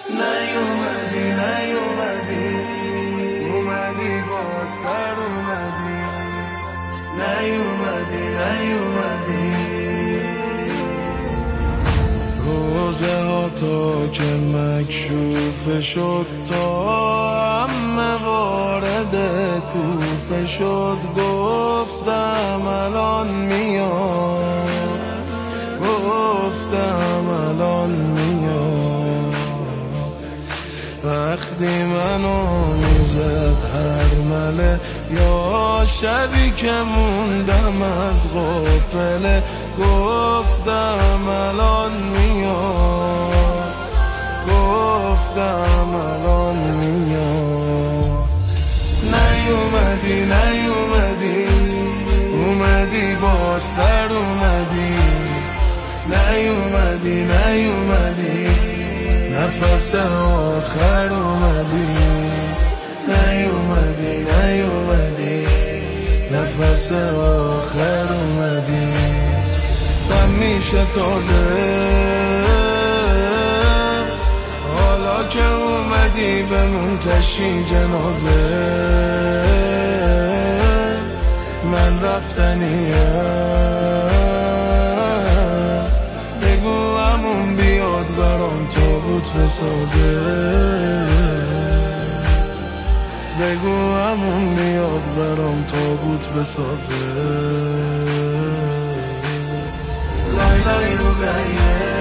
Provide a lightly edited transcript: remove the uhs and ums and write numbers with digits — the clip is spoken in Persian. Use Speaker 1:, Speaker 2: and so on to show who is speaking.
Speaker 1: نیومدی اومدی بازتر اومدی، نیومدی روزه ها تا که مکشوفه شد، تا همه وارد کوفه شد، گفتم الان میاد، گفتم الان میاد. وقتی منو میزد هرمله، یا شبی که موندم از غفله، گفتم الان میاد، گفتم الان میاد. نیومدی اومدی بازتر اومدی، نیومدی نفس آخر اومدی، نیومدی نفس آخر اومدی. من میشه تازه حالا که اومدی بمون تشی جنازه، من رفتنیم، بگو همون بیاد برام تابوت بسازه، بگو همون بیاد برام تابوت بسازه. لای لای رو